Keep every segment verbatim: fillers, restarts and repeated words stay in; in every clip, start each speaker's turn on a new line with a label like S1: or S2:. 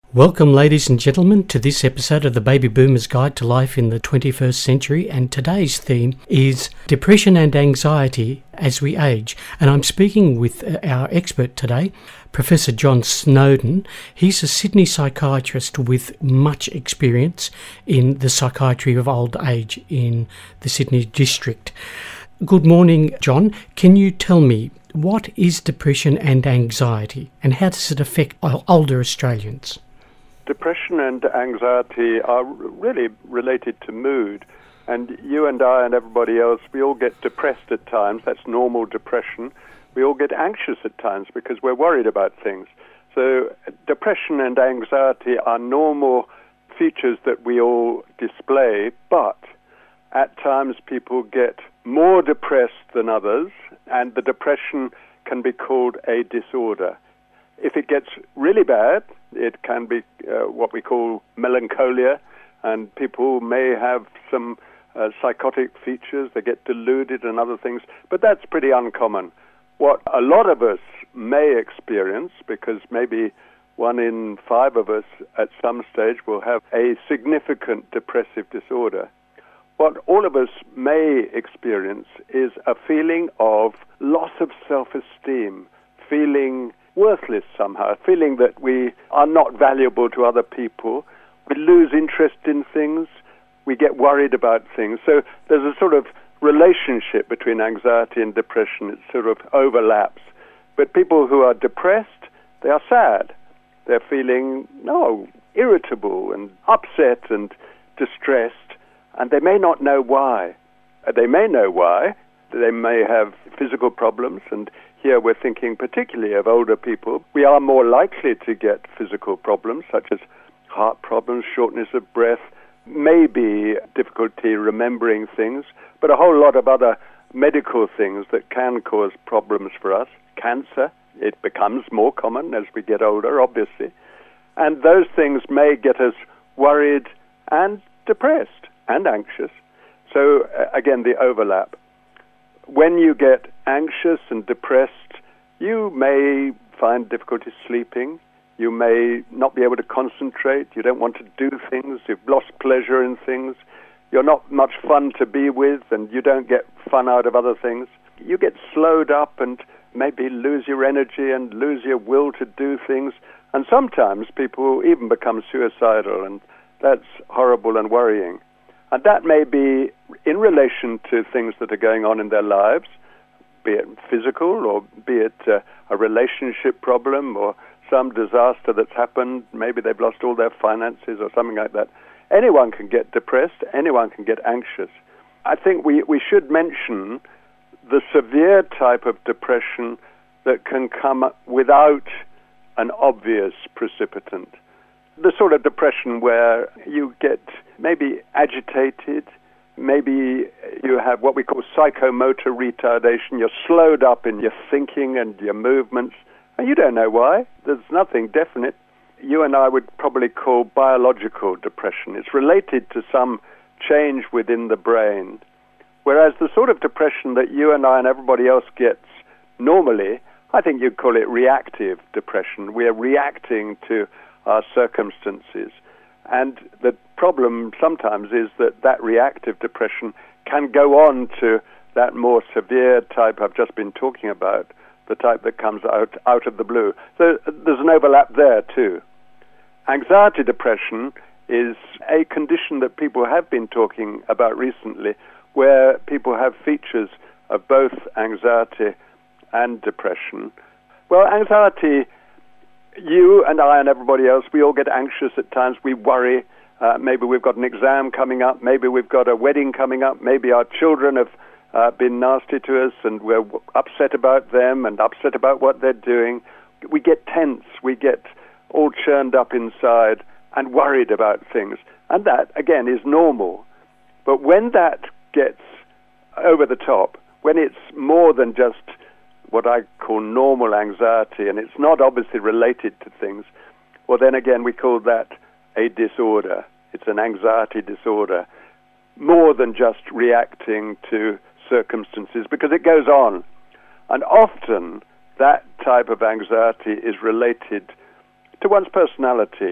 S1: Welcome, ladies and gentlemen, to this episode of the Baby Boomers Guide to Life in the twenty-first century, and today's theme is depression and anxiety as we age. And I'm speaking with our expert today, Professor John Snowden. He's a Sydney psychiatrist with much experience in the psychiatry of old age in the Sydney district. Good morning, John. Can you tell me, what is depression and anxiety, and how does it affect older Australians?
S2: Depression and anxiety are really related to mood, and you and I and everybody else, we all get depressed at times. That's normal depression. We all get anxious at times because we're worried about things. So depression and anxiety are normal features that we all display, but at times people get more depressed than others, and the depression can be called a disorder. If it gets really bad, it can be uh, what we call melancholia, and people may have some uh, psychotic features. They get deluded and other things, but that's pretty uncommon. What a lot of us may experience, because maybe one in five of us at some stage will have a significant depressive disorder. What all of us may experience is a feeling of loss of self-esteem, feeling worthless somehow, feeling that we are not valuable to other people. We lose interest in things. We get worried about things. So there's a sort of relationship between anxiety and depression. It sort of overlaps. But people who are depressed, they are sad. They're feeling, no, irritable and upset and distressed, and they may not know why. They may know why. They may have physical problems, and here we're thinking particularly of older people. We are more likely to get physical problems such as heart problems, shortness of breath, maybe difficulty remembering things, but a whole lot of other medical things that can cause problems for us. Cancer, it becomes more common as we get older, obviously. And those things may get us worried and depressed and anxious. So, uh, again, the overlap. When you get anxious and depressed, you may find difficulty sleeping. You may not be able to concentrate. You don't want to do things. You've lost pleasure in things. You're not much fun to be with, and you don't get fun out of other things. You get slowed up and maybe lose your energy and lose your will to do things. And sometimes people even become suicidal, and that's horrible and worrying. And that may be in relation to things that are going on in their lives, be it physical or be it uh, a relationship problem or some disaster that's happened. Maybe they've lost all their finances or something like that. Anyone can get depressed. Anyone can get anxious. I think we, we should mention the severe type of depression that can come without an obvious precipitant. The sort of depression where you get maybe agitated, maybe you have what we call psychomotor retardation. You're slowed up in your thinking and your movements, and you don't know why. There's nothing definite. You and I would probably call biological depression. It's related to some change within the brain, whereas the sort of depression that you and I and everybody else gets normally, I think you'd call it reactive depression. We are reacting to our circumstances. And the problem sometimes is that that reactive depression can go on to that more severe type I've just been talking about, the type that comes out, out of the blue. So there's an overlap there too. Anxiety depression is a condition that people have been talking about recently, where people have features of both anxiety and depression. Well, anxiety, you and I and everybody else, we all get anxious at times. We worry. Uh, maybe we've got an exam coming up. Maybe we've got a wedding coming up. Maybe our children have uh, been nasty to us and we're upset about them and upset about what they're doing. We get tense. We get all churned up inside and worried about things. And that, again, is normal. But when that gets over the top, when it's more than just what I call normal anxiety, and it's not obviously related to things, well, then again, we call that a disorder. It's an anxiety disorder, more than just reacting to circumstances, because it goes on. And often, that type of anxiety is related to one's personality.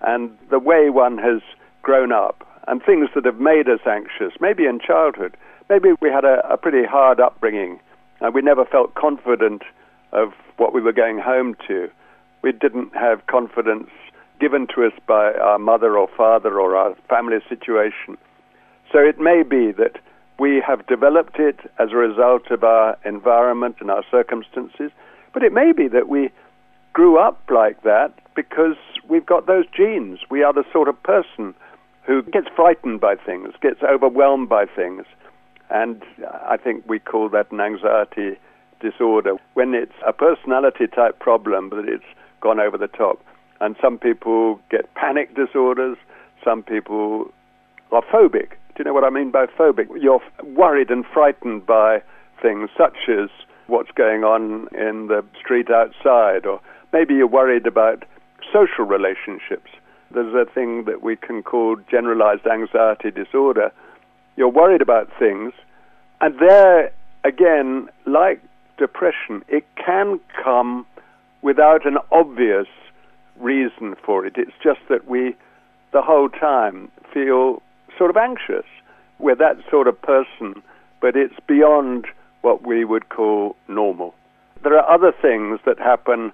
S2: and the way one has grown up and things that have made us anxious, maybe in childhood. Maybe we had a, a pretty hard upbringing and we never felt confident of what we were going home to. We didn't have confidence given to us by our mother or father or our family situation. So it may be that we have developed it as a result of our environment and our circumstances, but it may be that we grew up like that because we've got those genes. We are the sort of person who gets frightened by things, gets overwhelmed by things, and I think we call that an anxiety disorder, when it's a personality-type problem, but it's gone over the top. And some people get panic disorders, some people are phobic. Do you know what I mean by phobic? You're worried and frightened by things such as what's going on in the street outside, or maybe you're worried about social relationships. There's a thing that we can call generalized anxiety disorder. You're worried about things, and there, again, like depression, it can come without an obvious reason for it. It's just that we, the whole time, feel sort of anxious. We're that sort of person, but it's beyond what we would call normal. There are other things that happen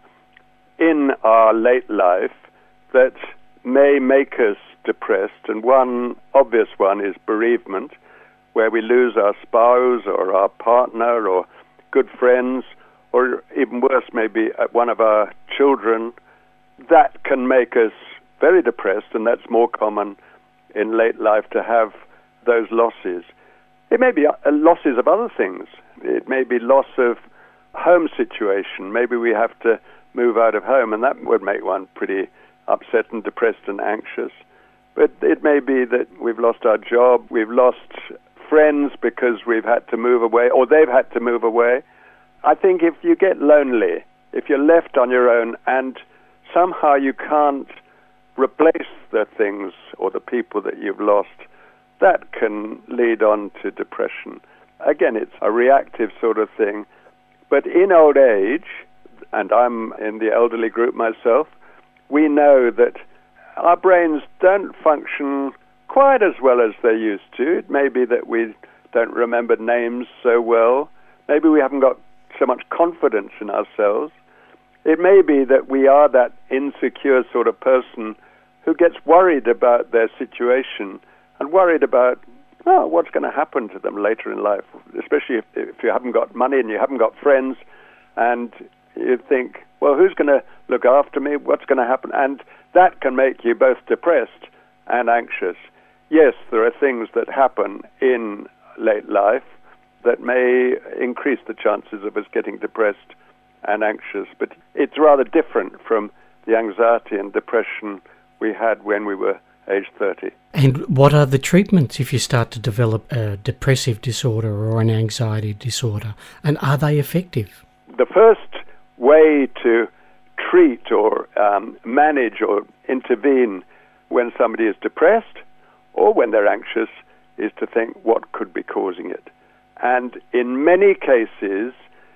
S2: in our late life that may make us depressed, and one obvious one is bereavement, where we lose our spouse or our partner or good friends, or even worse, maybe one of our children. That can make us very depressed, and that's more common in late life to have those losses. It may be losses of other things. It may be loss of home situation. Maybe we have to move out of home, and that would make one pretty upset and depressed and anxious. But it may be that we've lost our job, we've lost friends because we've had to move away, or they've had to move away. I think if you get lonely, if you're left on your own and somehow you can't replace the things or the people that you've lost, that can lead on to depression. Again, it's a reactive sort of thing. But in old age, and I'm in the elderly group myself, we know that our brains don't function quite as well as they used to. It may be that we don't remember names so well. Maybe we haven't got so much confidence in ourselves. It may be that we are that insecure sort of person who gets worried about their situation and worried about, oh, what's going to happen to them later in life, especially if, if you haven't got money and you haven't got friends, and you think, well, who's going to look after me? What's going to happen? And that can make you both depressed and anxious. Yes, there are things that happen in late life that may increase the chances of us getting depressed and anxious, but it's rather different from the anxiety and depression we had when we were age thirty.
S1: And what are the treatments if you start to develop a depressive disorder or an anxiety disorder, and are they effective?
S2: The first way to treat or um, manage or intervene when somebody is depressed or when they're anxious is to think what could be causing it. And in many cases,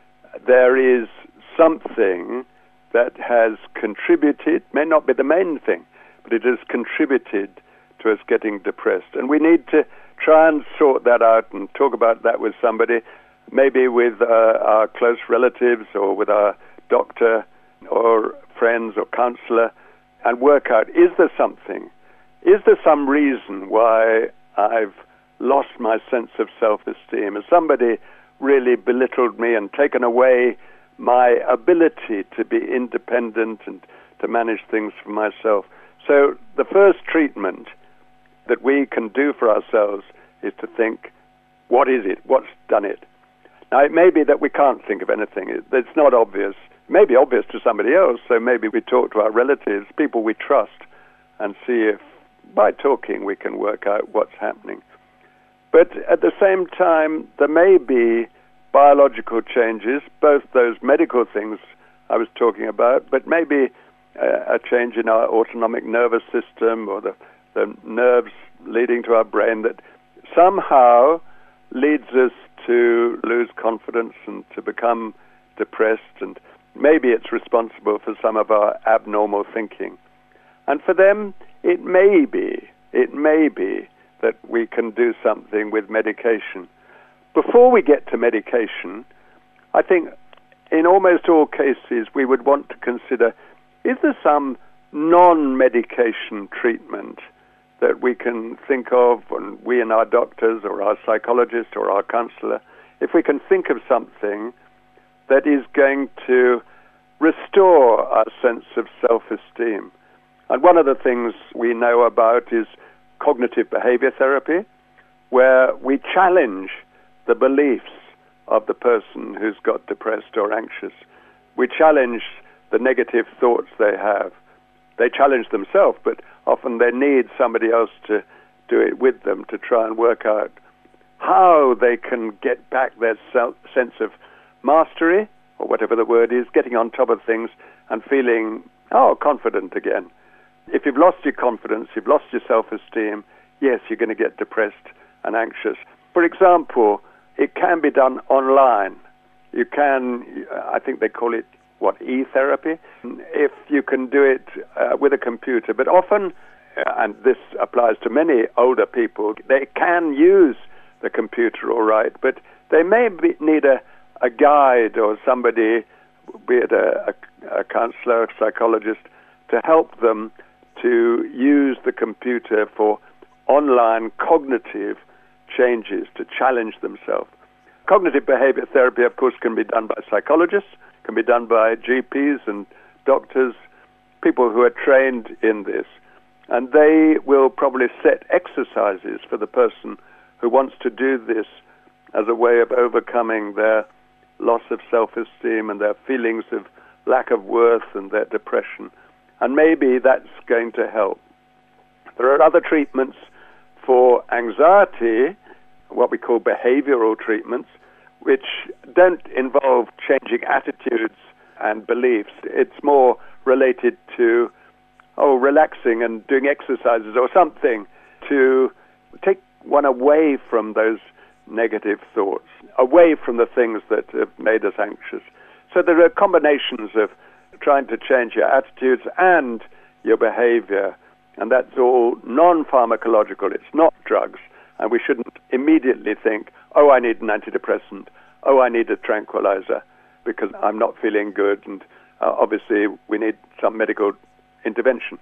S2: there is something that has contributed, may not be the main thing, but it has contributed to us getting depressed. And we need to try and sort that out and talk about that with somebody, maybe with uh, our close relatives or with our doctor or friends or counselor, and work out, is there something? Is there some reason why I've lost my sense of self-esteem? Has somebody really belittled me and taken away my ability to be independent and to manage things for myself? So the first treatment that we can do for ourselves is to think, what is it? What's done it? Now, it may be that we can't think of anything. It's not obvious. It may be obvious to somebody else, so maybe we talk to our relatives, people we trust, and see if by talking we can work out what's happening. But at the same time, there may be biological changes, both those medical things I was talking about, but maybe a change in our autonomic nervous system or the, the nerves leading to our brain that somehow leads us to lose confidence and to become depressed, and maybe it's responsible for some of our abnormal thinking. And for them, it may be, it may be that we can do something with medication. Before we get to medication, I think in almost all cases we would want to consider, is there some non-medication treatment that we can think of, and we and our doctors or our psychologist or our counselor, if we can think of something that is going to restore our sense of self-esteem. And one of the things we know about is cognitive behavior therapy, where we challenge the beliefs of the person who's got depressed or anxious. We challenge the negative thoughts they have. They challenge themselves, but often they need somebody else to do it with them to try and work out how they can get back their self, sense of mastery, or whatever the word is, getting on top of things and feeling, oh, confident again. If you've lost your confidence, you've lost your self-esteem, yes, you're going to get depressed and anxious. For example, it can be done online. You can, I think they call it, what, e-therapy? If you can do it uh, with a computer. But often, uh, and this applies to many older people, they can use the computer all right, but they may be, need a, a guide or somebody, be it a, a, a counselor, a psychologist, to help them to use the computer for online cognitive changes, to challenge themselves. Cognitive behavior therapy, of course, can be done by psychologists, can be done by G Ps and doctors, people who are trained in this. And they will probably set exercises for the person who wants to do this as a way of overcoming their loss of self-esteem and their feelings of lack of worth and their depression. And maybe that's going to help. There are other treatments for anxiety, what we call behavioral treatments, which don't involve changing attitudes and beliefs. It's more related to, oh, relaxing and doing exercises or something to take one away from those negative thoughts, away from the things that have made us anxious. So there are combinations of trying to change your attitudes and your behavior, and that's all non-pharmacological. It's not drugs, and we shouldn't immediately think, oh, I need an antidepressant, oh, I need a tranquilizer because I'm not feeling good, and uh, obviously we need some medical intervention.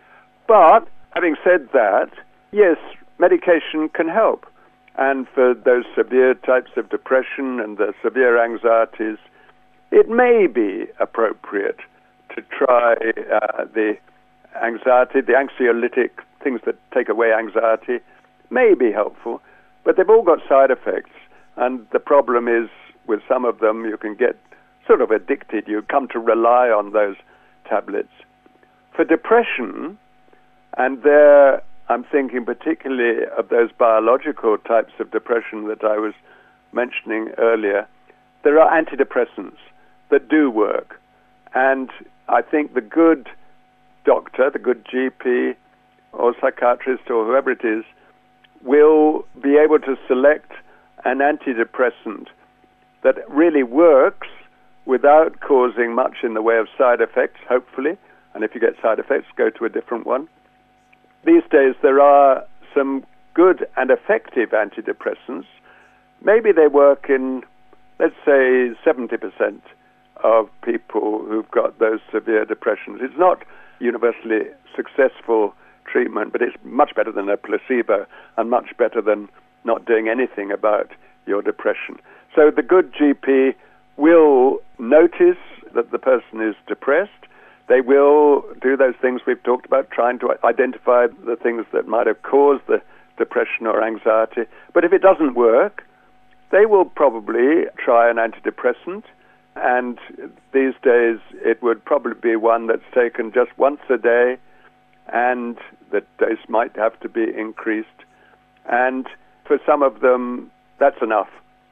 S2: But having said that, yes, medication can help. And for those severe types of depression and the severe anxieties, it may be appropriate to try uh, the anxiety, the anxiolytic things that take away anxiety, may be helpful, but they've all got side effects. And the problem is, with some of them, you can get sort of addicted. You come to rely on those tablets. For depression, and there I'm thinking particularly of those biological types of depression that I was mentioning earlier, there are antidepressants that do work. And I think the good doctor, the good G P or psychiatrist or whoever it is, will be able to select an antidepressant that really works without causing much in the way of side effects, hopefully. And if you get side effects, go to a different one. These days there are some good and effective antidepressants. Maybe they work in, let's say, seventy percent of people who've got those severe depressions. It's not universally successful treatment, but it's much better than a placebo and much better than not doing anything about your depression. So the good G P will notice that the person is depressed. They will do those things we've talked about, trying to identify the things that might have caused the depression or anxiety. But if it doesn't work, they will probably try an antidepressant. And these days, it would probably be one that's taken just once a day, and the dose might have to be increased. And for some of them, that's enough.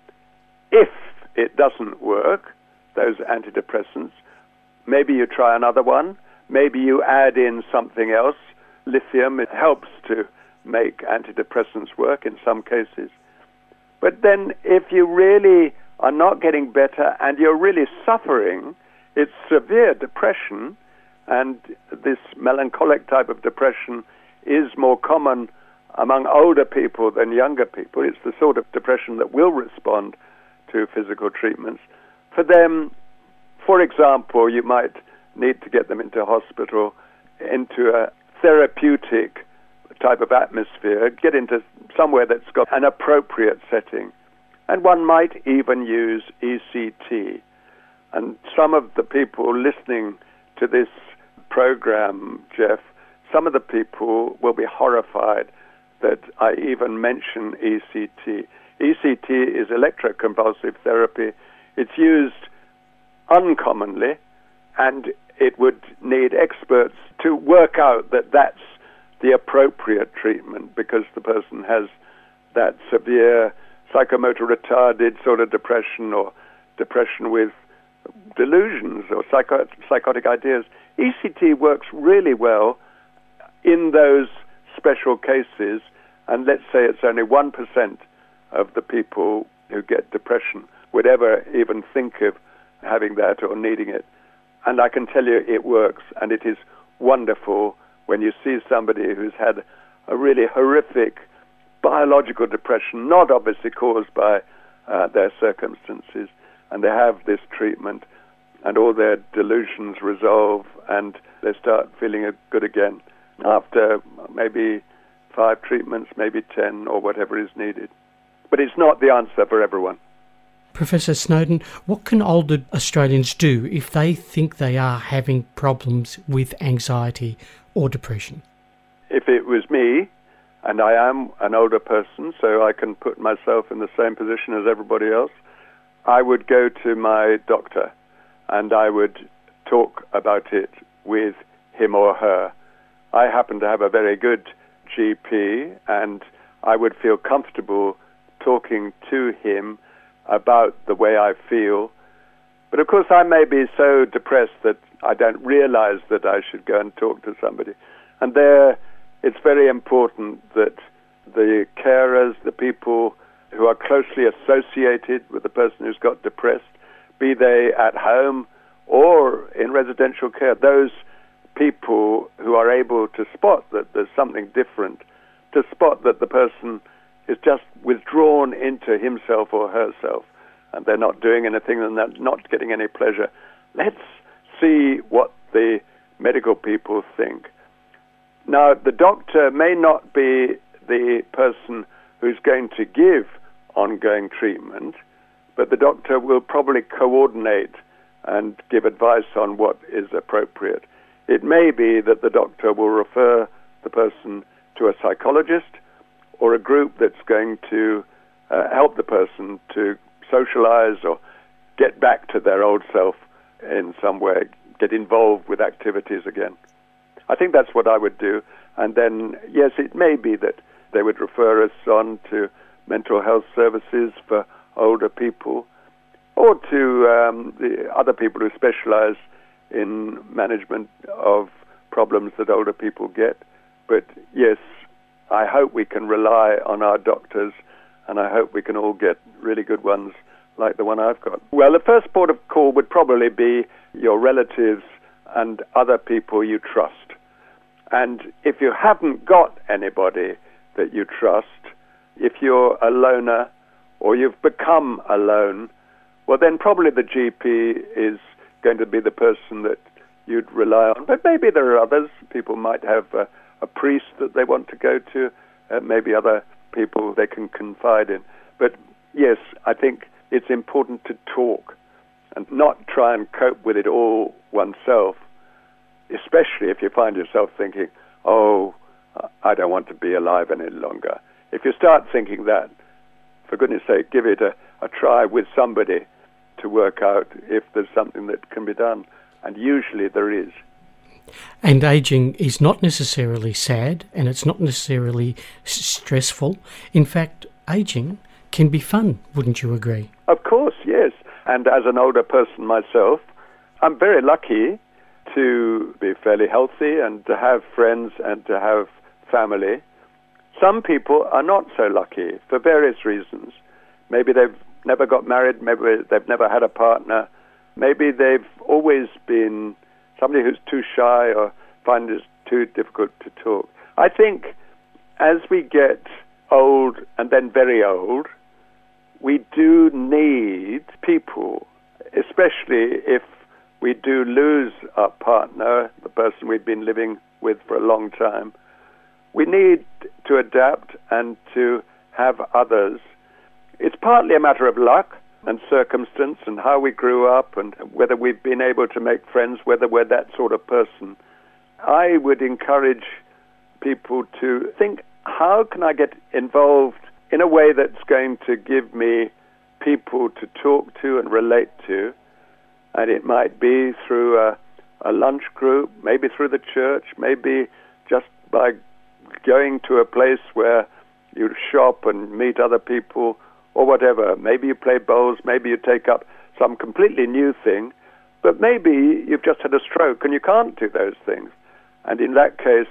S2: If it doesn't work, those antidepressants, maybe you try another one. Maybe you add in something else. Lithium, it helps to make antidepressants work in some cases. But then if you really are not getting better and you're really suffering, it's severe depression, And this melancholic type of depression is more common among older people than younger people. It's the sort of depression that will respond to physical treatments. For them, for example, you might need to get them into hospital, into a therapeutic type of atmosphere, get into somewhere that's got an appropriate setting. And one might even use E C T. And some of the people listening to this program, Jeff, some of the people will be horrified that I even mention E C T. E C T is electroconvulsive therapy. It's used uncommonly, and it would need experts to work out that that's the appropriate treatment because the person has that severe psychomotor retarded sort of depression or depression with delusions or psycho- psychotic ideas. E C T works really well in those special cases, and let's say it's only one percent of the people who get depression would ever even think of having that or needing it. And I can tell you it works, and it is wonderful when you see somebody who's had a really horrific biological depression, not obviously caused by uh, their circumstances, and they have this treatment, and all their delusions resolve, and they start feeling good again after maybe five treatments, maybe ten, or whatever is needed. But it's not the answer for everyone.
S1: Professor Snowden, what can older Australians do if they think they are having problems with anxiety or depression?
S2: If it was me, and I am an older person, so I can put myself in the same position as everybody else, I would go to my doctor and I would talk about it with him or her. I happen to have a very good G P, and I would feel comfortable talking to him about the way I feel. But of course I may be so depressed that I don't realize that I should go and talk to somebody. And there it's very important that the carers, the people who are closely associated with the person who's got depressed, be they at home or in residential care, those people who are able to spot that there's something different, to spot that the person is just withdrawn into himself or herself, and they're not doing anything and they're not getting any pleasure. Let's see what the medical people think. Now, the doctor may not be the person who's going to give ongoing treatment, but the doctor will probably coordinate and give advice on what is appropriate. It may be that the doctor will refer the person to a psychologist or a group that's going to uh, help the person to socialize or get back to their old self in some way, get involved with activities again. I think that's what I would do. And then, yes, it may be that they would refer us on to mental health services for older people or to um, the other people who specialize in management of problems that older people get. But yes, I hope we can rely on our doctors, and I hope we can all get really good ones like the one I've got. Well, the first port of call would probably be your relatives and other people you trust. And if you haven't got anybody that you trust, if you're a loner or you've become alone, well, then probably the G P is going to be the person that you'd rely on. But maybe there are others. People might have a, a priest that they want to go to, uh, maybe other people they can confide in. But yes, I think it's important to talk and not try and cope with it all oneself, especially if you find yourself thinking, oh, I don't want to be alive any longer. If you start thinking that, for goodness sake, give it a, a try with somebody to work out if there's something that can be done. And usually there is.
S1: And ageing is not necessarily sad, and it's not necessarily s- stressful. In fact, ageing can be fun, wouldn't you agree?
S2: Of course, yes. And as an older person myself, I'm very lucky to be fairly healthy and to have friends and to have family. Some people are not so lucky for various reasons. Maybe they've never got married, maybe they've never had a partner, maybe they've always been somebody who's too shy or finds it too difficult to talk. I think as we get old and then very old, we do need people, especially if we do lose our partner, the person we've been living with for a long time. We need to adapt and to have others. It's partly a matter of luck and circumstance and how we grew up and whether we've been able to make friends, whether we're that sort of person. I would encourage people to think, how can I get involved in a way that's going to give me people to talk to and relate to? And it might be through a, a lunch group, maybe through the church, maybe just by going to a place where you shop and meet other people or whatever. Maybe you play bowls, maybe you take up some completely new thing, but maybe you've just had a stroke and you can't do those things. And in that case,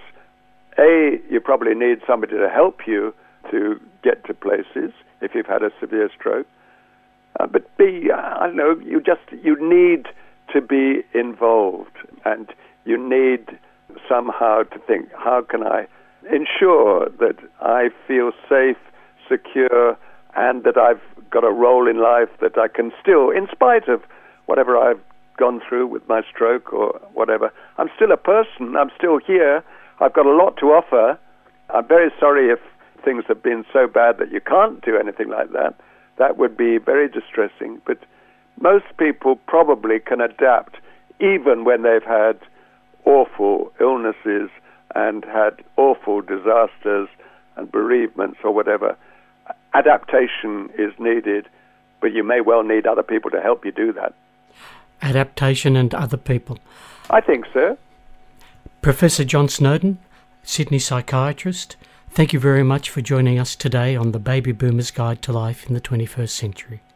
S2: A, you probably need somebody to help you to get to places if you've had a severe stroke. Uh, but B, I don't know, you just, you need to be involved, and you need somehow to think, how can I ensure that I feel safe, secure, and that I've got a role in life that I can still, in spite of whatever I've gone through with my stroke or whatever, I'm still a person, I'm still here, I've got a lot to offer. I'm very sorry if things have been so bad that you can't do anything like that. That would be very distressing, but most people probably can adapt even when they've had awful illnesses and had awful disasters and bereavements or whatever. Adaptation is needed, but you may well need other people to help you do that.
S1: Adaptation and other people.
S2: I think so.
S1: Professor John Snowdon, Sydney psychiatrist, thank you very much for joining us today on the Baby Boomers Guide to Life in the twenty-first century.